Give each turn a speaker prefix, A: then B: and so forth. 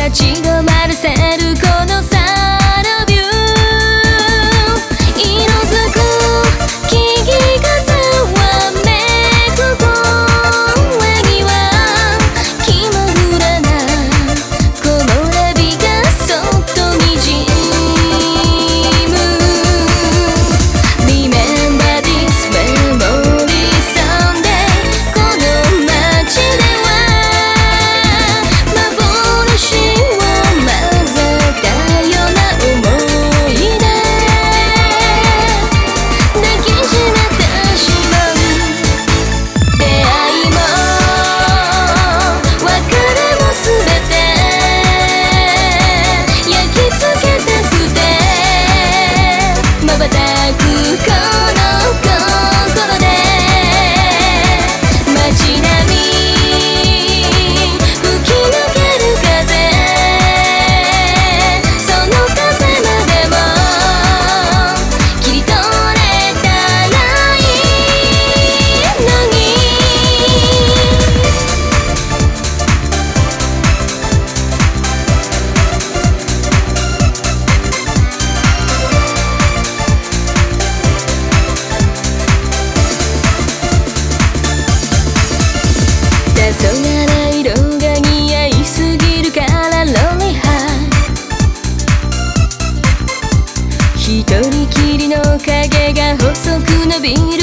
A: 立ち止まらせるこのサラビュー色づく木々風はめく声には気まぐれな木漏れ日がそっとにじむ Remember this memory someday この街では幻を混ぜたような思い出抱きしめてしまう出会いも別れも全て焼き付けたくて瞬くこの心で街並み吹き抜ける風その風までも切り取れたらいいのに黄昏色が似合いすぎるからロリハ一人きりの影が細く伸びる